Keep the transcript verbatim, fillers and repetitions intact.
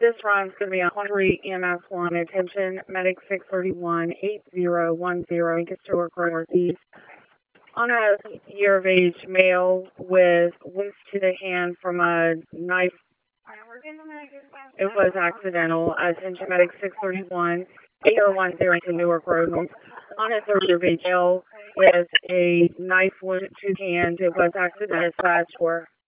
This run's going to be on twenty-three E M S one. Attention, medic six thirty-one eight zero one zero, gets to work northeast. On a year of age male with wounds to the hand from a knife. It was accidental. Attention, medic six thirty-one eight zero one zero to Newark Road. On a third year of age male with a knife wound to the hand. It was accidental. Slash for